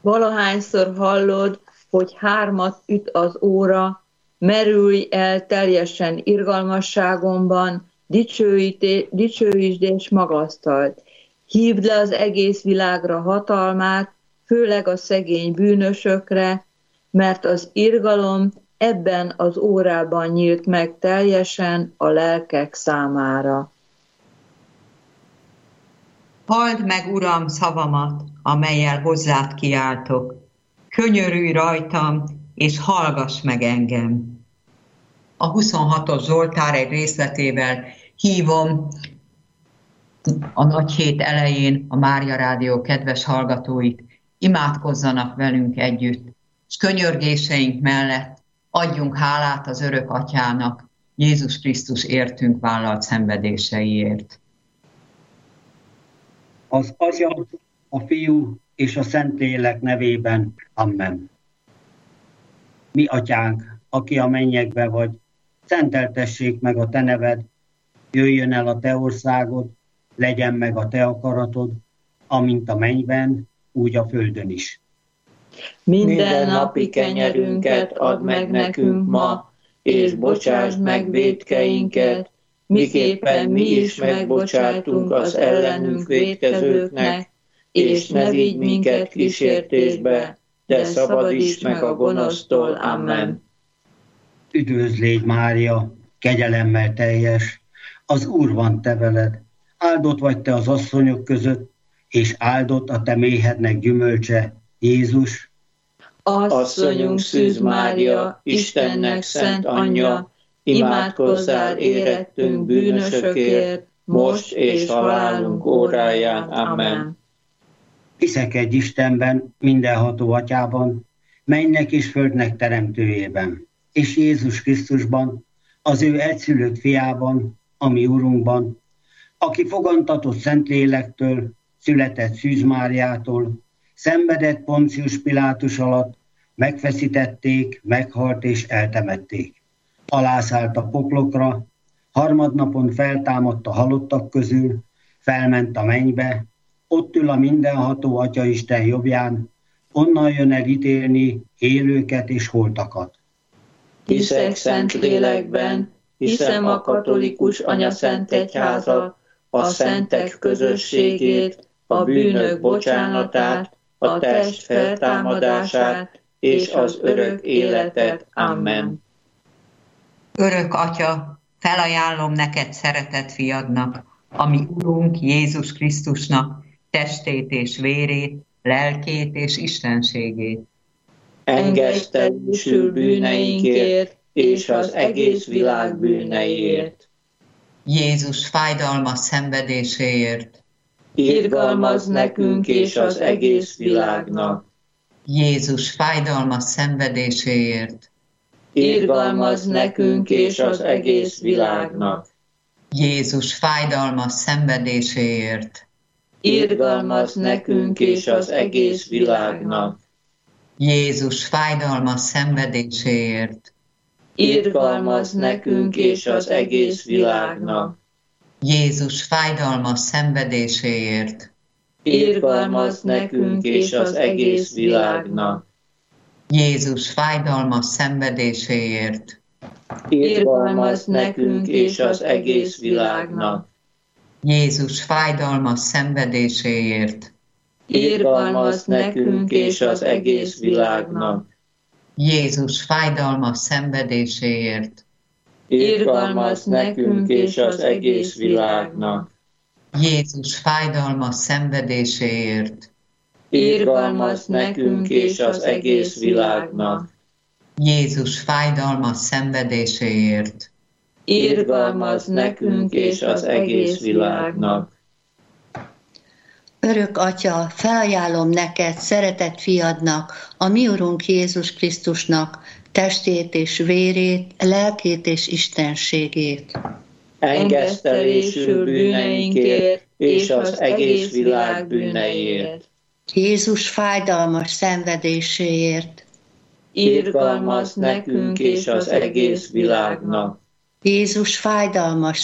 Valahányszor hallod, hogy 3 üt az óra, merülj el teljesen irgalmasságomban, dicsőítsd és magasztald. Hívd le az egész világra hatalmát, főleg a szegény bűnösökre, mert az irgalom ebben az órában nyílt meg teljesen a lelkek számára. Halld meg, Uram, szavamat, amellyel hozzád kiáltok. Könyörülj rajtam, és hallgass meg engem. A 26-os Zsoltár egy részletével hívom a nagy hét elején a Mária Rádió kedves hallgatóit, imádkozzanak velünk együtt, és könyörgéseink mellett adjunk hálát az örök Atyának, Jézus Krisztus értünk vállalt szenvedéseiért. Az Atya, a Fiú és a Szentlélek nevében. Amen. Mi Atyánk, aki a mennyekbe vagy, szenteltessék meg a te neved, jöjjön el a te országod, legyen meg a te akaratod, amint a mennyben, úgy a földön is. Minden napi kenyerünket add meg nekünk ma, és bocsásd meg vétkeinket, miképpen mi is megbocsátunk az ellenünk vétkezőknek, és ne vigy minket kísértésbe, de szabadíts meg a gonosztól. Amen. Üdvözl légy, Mária, kegyelemmel teljes, az Úr van te veled, áldott vagy te az asszonyok között, és áldott a te méhednek gyümölcse, Jézus. Asszonyunk Szűz Mária, Istennek szent anyja, imádkozzál érettünk bűnösökért, most és halálunk óráján. Amen. Hiszek egy Istenben, mindenható Atyában, mennynek és földnek teremtőjében, és Jézus Krisztusban, az ő egyszülött fiában, a mi Urunkban, aki fogantatott Szentlélektől, született Szűz Máriától, szenvedett Poncius Pilátus alatt, megfeszítették, meghalt és eltemették. Alászállt a poklokra, harmadnapon feltámadt a halottak közül, felment a mennybe, ott ül a mindenható Atyaisten jobbján, onnan jön el ítélni élőket és holtakat. Hiszek szent lélekben, hiszem a katolikus anyaszent egyházat, a szentek közösségét, a bűnök bocsánatát, a test feltámadását és az örök életet. Amen. Örök Atya, felajánlom neked szeretett fiadnak, ami Urunk Jézus Krisztusnak testét és vérét, lelkét és istenségét. Engesztelésül bűneinkért és az egész világ bűneiért. Jézus fájdalmas szenvedéséért. Irgalmazz nekünk és az egész világnak. Jézus fájdalmas szenvedéséért. Irgalmazz nekünk és az egész világnak. Jézus fájdalmas szenvedéséért. Irgalmazz nekünk és az egész világnak. Jézus fájdalmas szenvedéséért. Irgalmazz nekünk és az egész világnak. Jézus fájdalmas szenvedéséért. Irgalmazz nekünk és az egész világnak. Jézus fájdalmas szenvedéséért. Irgalmazz nekünk és az egész világnak. Jézus fájdalmas szenvedéséért. Irgalmazz nekünk és az egész világnak. Jézus fájdalmas szenvedéséért. Irgalmazz nekünk és az egész világnak. Jézus fájdalmas szenvedéséért. Irgalmazz nekünk és az egész világnak. Jézus fájdalmas szenvedéséért. Irgalmazz nekünk és az egész világnak. Örök Atya, felajánlom neked, szeretett fiadnak, a mi Urunk Jézus Krisztusnak testét és vérét, lelkét és istenségét. Engesztelésül bűneinkért és az egész világ bűneiért. Jézus fájdalmas szenvedéséért. Irgalmazz nekünk és az egész világnak. Jézus fájdalmas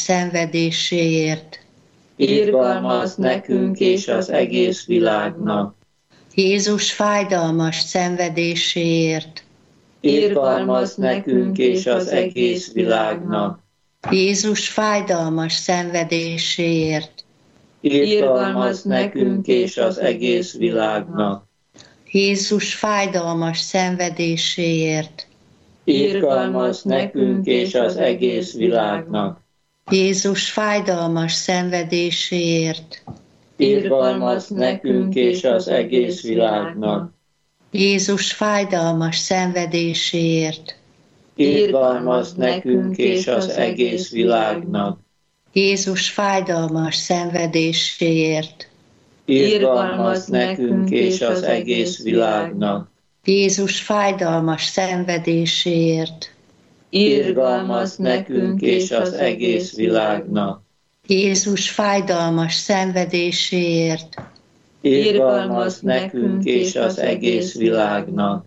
szenvedéséért. Irgalmazz nekünk és az egész világnak. Jézus fájdalmas szenvedéséért. Irgalmazz nekünk és az egész világnak. Jézus fájdalmas szenvedéséért. Irgalmazz nekünk és az egész világnak. Jézus fájdalmas szenvedéséért. Irgalmazz nekünk és az egész világnak. Jézus fájdalmas szenvedéséért. Irgalmazz nekünk és az egész világnak. Jézus fájdalmas szenvedéséért. Irgalmazz nekünk és az egész világnak. Jézus fájdalmas szenvedéséért. Irgalmazz nekünk és az egész világnak. Jézus fájdalmas szenvedéséért. Irgalmazz nekünk és az egész világnak. Jézus fájdalmas szenvedéséért. Irgalmazz nekünk és az egész világnak.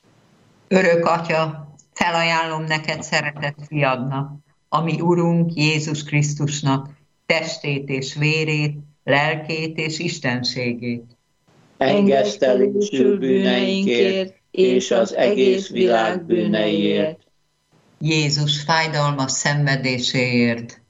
Örök Atya, felajánlom neked szeretett fiadnak, ami Urunk Jézus Krisztusnak, testét és vérét, lelkét és istenségét. Engesztelésül bűneinkért és az egész világ bűneiért. Jézus fájdalmas szenvedéséért.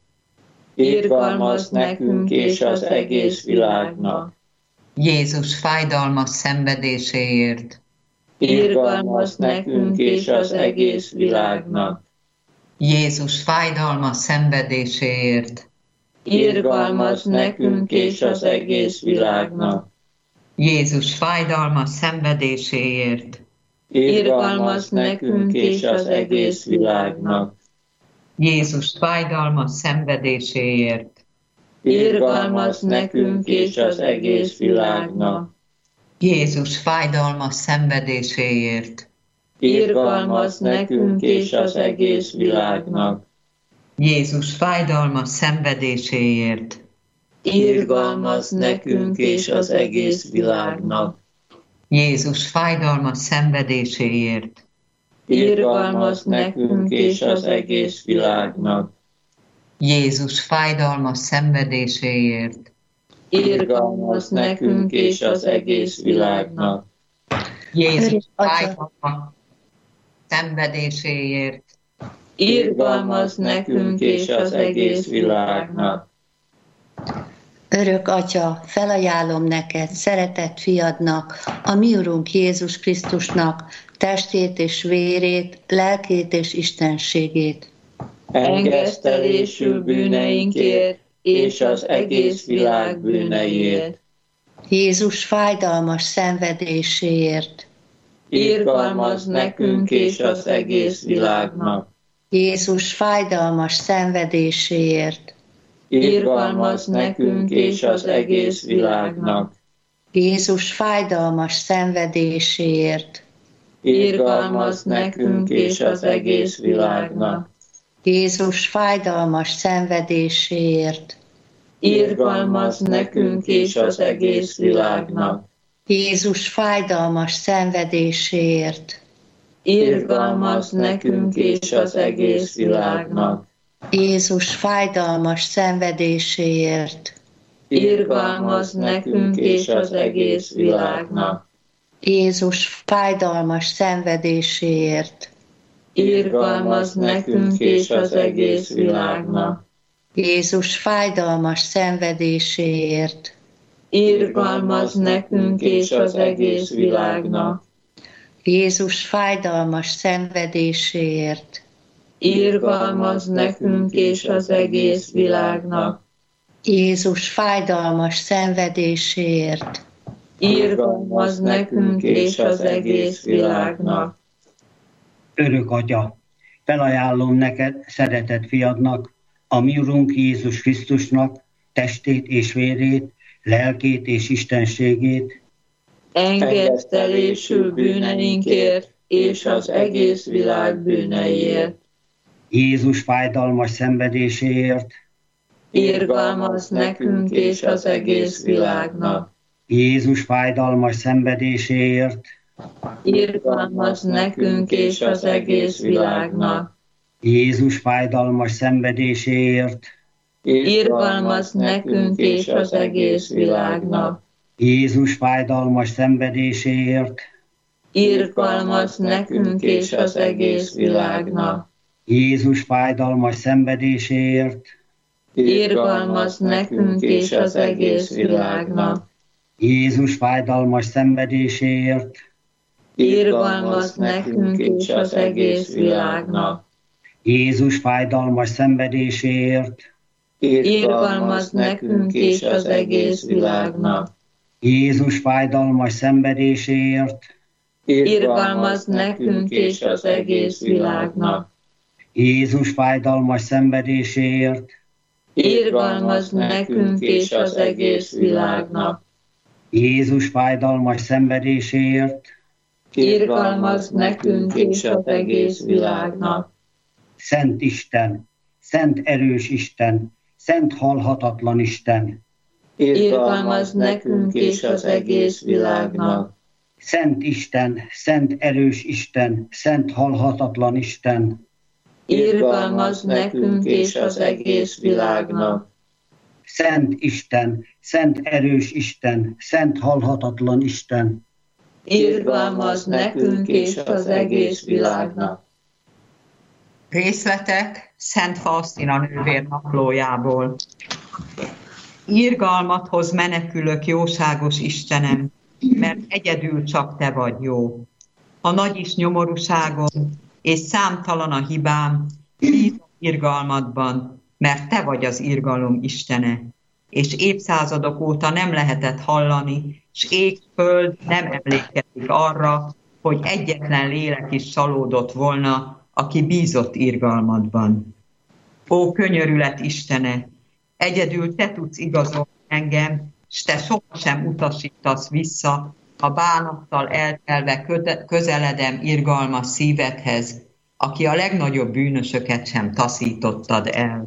Irgalmazz nekünk és az egész világnak. Jézus fájdalmas szenvedéséért. Irgalmazz nekünk és az egész világnak. Jézus fájdalmas szenvedéséért. Irgalmazz nekünk és az egész világnak. Jézus fájdalmas szenvedéséért. Irgalmazz nekünk és az egész világnak. Jézus fájdalmas szenvedéséért. Irgalmazz nekünk és az egész világnak. Jézus fájdalmas szenvedéséért. Irgalmazz nekünk és az egész világnak. Jézus fájdalmas szenvedéséért. Irgalmazz nekünk és az egész világnak. Jézus fájdalmas szenvedéséért. Irgalmazz nekünk és az egész világnak. Jézus fájdalmas szenvedéséért. Irgalmazz nekünk és az egész világnak. Jézus fájdalmas szenvedéséért. Irgalmazz nekünk és az egész világnak. Örök Atya, felajánlom neked, szeretett fiadnak, a mi Urunk Jézus Krisztusnak, testét és vérét, lelkét és istenségét. Engesztelésül bűneinkért és az egész világ bűneiért. Jézus fájdalmas szenvedéséért. Irgalmazz nekünk és az egész világnak. Jézus fájdalmas szenvedéséért. Irgalmazz nekünk és az egész világnak. Jézus fájdalmas szenvedéséért. Irgalmazz nekünk és az egész világnak. Jézus fájdalmas szenvedéséért. Irgalmazz nekünk és az egész világnak. Jézus fájdalmas szenvedéséért. Irgalmazz nekünk és az egész világnak. Jézus fájdalmas szenvedéséért. Irgalmazz nekünk és az egész világnak. Jézus fájdalmas szenvedéséért. Irgalmazz nekünk és az egész világnak. Jézus fájdalmas szenvedéséért. Irgalmazz nekünk és az egész világnak. Jézus fájdalmas szenvedéséért. Irgalmazz nekünk és az egész világnak. Jézus fájdalmas szenvedéséért. Irgalmazz nekünk és az egész világnak. Örök Atya, felajánlom neked, szeretett fiadnak, a mi Urunk Jézus Krisztusnak, testét és vérét, lelkét és istenségét. Engesztelésül bűneinkért és az egész világ bűneiért. Jézus fájdalmas szenvedéséért. Irgalmazz nekünk és az egész világnak. Jézus fájdalmas szenvedéséért. Irgalmazz nekünk és az egész világnak. Jézus fájdalmas szenvedéséért. Irgalmazz nekünk és az egész világnak. Jézus fájdalmas szenvedéséért, irgalmaz nekünk és az egész világnak. Jézus fájdalmas szenvedéséért, Irgalmaz nekünk és az egész világnak. Jézus fájdalmas szenvedéséért, Irgalmaz nekünk és az egész világnak. Jézus fájdalmas szenvedéséért, Irgalmaz nekünk és az egész világnak. Jézus fájdalmas szenvedéséért, Irgalmaz nekünk és az egész világnak. Jézus fájdalmas szenvedéséért, Irgalmaz nekünk és az egész világnak. Jézus fájdalmas szenvedéséért, Irgalmaz nekünk és az egész világnak. Szent Isten, szent erős Isten, szent halhatatlan Isten, Irgalmaz nekünk és az egész világnak. Szent Isten, szent erős Isten, szent halhatatlan Isten, Irgalmaz nekünk és az egész világnak. Szent Isten, szent erős Isten, szent halhatatlan Isten, Irgalmaz nekünk és az egész világnak. Részletek Szent Faustina nővér naplójából. Irgalmat hoz menekülök, jóságos Istenem, mert egyedül csak te vagy jó. Ha nagy is nyomorúságom, és számtalan a hibám, bízom irgalmadban, mert te vagy az irgalom Istene. És évszázadok óta nem lehetett hallani, s ég-föld nem emlékezik arra, hogy egyetlen lélek is csalódott volna, aki bízott irgalmadban. Ó, könyörület Istene, egyedül te tudsz igazolni engem, s te sohasem utasítasz vissza, ha bánattal eltelve közeledem irgalmas szívedhez, aki a legnagyobb bűnösöket sem taszítottad el.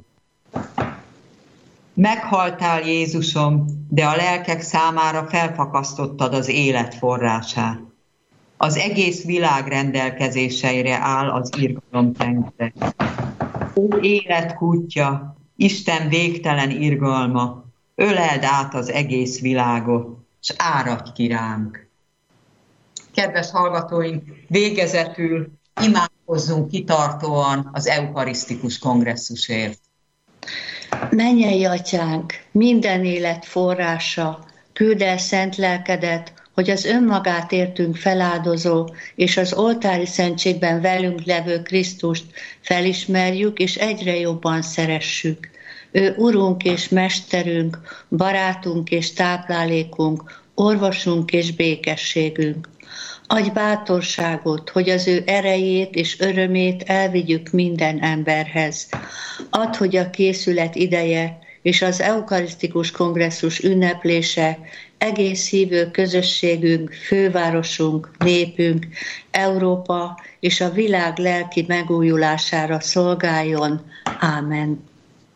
Meghaltál, Jézusom, de a lelkek számára felfakasztottad az élet forrását. Az egész világ rendelkezéseire áll az irgalom tengere. Ó, élet kútja, Isten végtelen irgalma, öleld át az egész világot, s áradj ki ránk. Kedves hallgatóink, végezetül imádkozzunk kitartóan az eukarisztikus kongresszusért. Mennyei Atyánk, minden élet forrása, küld el szent lelkedet, hogy az önmagát értünk feláldozó és az oltári szentségben velünk levő Krisztust felismerjük és egyre jobban szeressük. Ő Urunk és Mesterünk, barátunk és táplálékunk, orvosunk és békességünk. Adj bátorságot, hogy az ő erejét és örömét elvigyük minden emberhez. Add, hogy a készület ideje és az eukarisztikus kongresszus ünneplése egész hívő közösségünk, fővárosunk, népünk, Európa és a világ lelki megújulására szolgáljon. Ámen.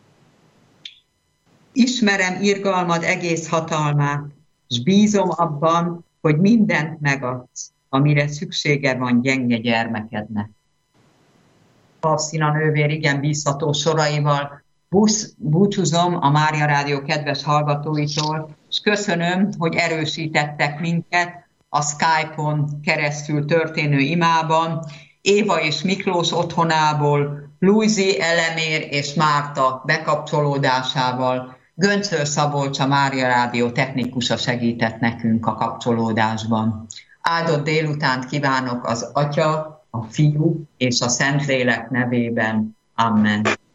Ismerem irgalmad egész hatalmát, s bízom abban, hogy mindent megadsz, amire szüksége van gyenge gyermekednek. Faustina nővér igen bízható soraival búcsúzom a Mária Rádió kedves hallgatóitól, és köszönöm, hogy erősítettek minket a Skype-on keresztül történő imában, Éva és Miklós otthonából, Lujzi, Elemér és Márta bekapcsolódásával. Göncöl Szabolcs, a Mária Rádió technikusa segített nekünk a kapcsolódásban. Áldott délutánt kívánok az Atya, a Fiú és a Szentlélek nevében. Amen.